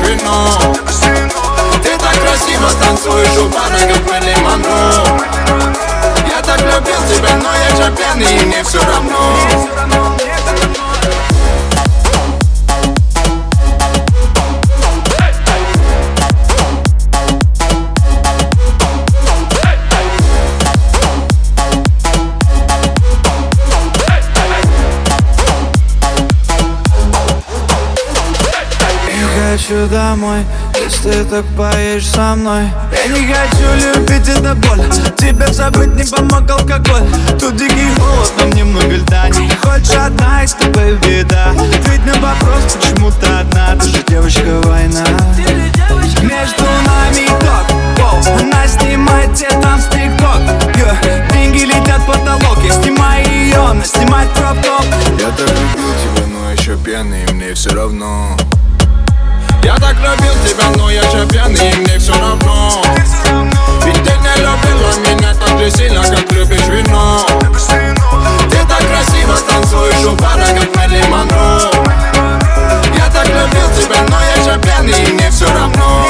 вино. Ты так красиво танцуешь у бара, как Мэрилин Монро. Я так любил тебя, но я же пьяный, и мне все равно. Хочу домой, если ты так поедешь со мной. Я не хочу любить, это боль. Тебя забыть не помог алкоголь. Тут дикий холод, но немного льда. Не хочешь одна, и с тобой беда. Ответь на вопрос, почему ты одна. Ты же девочка, война. Между нами ток, она снимает те там с тик-ток. Деньги летят в потолок, я снимаю ее, она снимает кроп-топ. Я так любил тебя, но еще пьяный, и мне все равно. Я так любил тебя, но я же пьяный, и мне все равно. Ведь ты не любила меня так же сильно, как любишь вино. Ты так красиво танцуешь у бара, как Мэрилин Монро. Я так любил тебя, но я же пьяный, и мне все равно.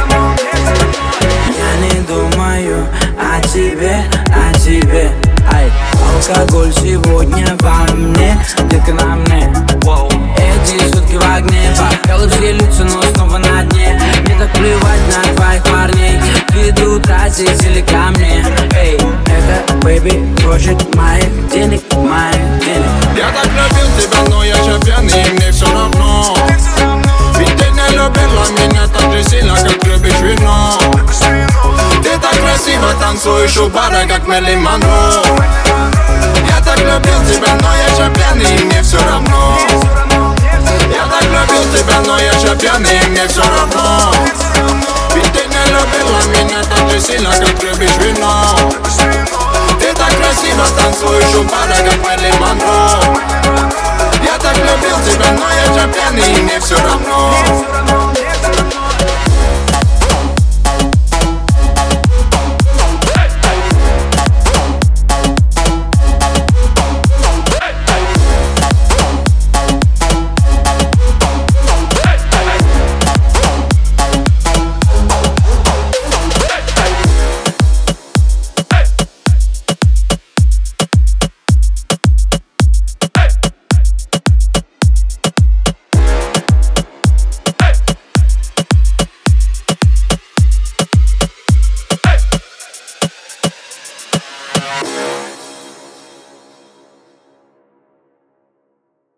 Я не думаю о тебе, ай. Алкоголь сегодня во мне, детка на мне. Эти сутки в огне, бокалы все льются, но снова на дне. Мне так плевать на твоих парней, ведут родители ко мне. Эй, это бэйби хочет моих денег, Я так любил тебя, но я же пьяный, и мне все равно. Ведь ты не любила меня так же сильно, как любишь вино. Ты так красиво танцуешь у бара, как Мэрилин Монро. Я так любил тебя, но я же пьяный, и мне все равно. Я так любил тебя, но я же пьяный, и мне все равно. Ведь ты не любила меня так же сильно, как любишь вино. Ты так красиво танцуешь у бара, как Мэрилин Монро. Я так любил тебя, но я же пьяный, и мне все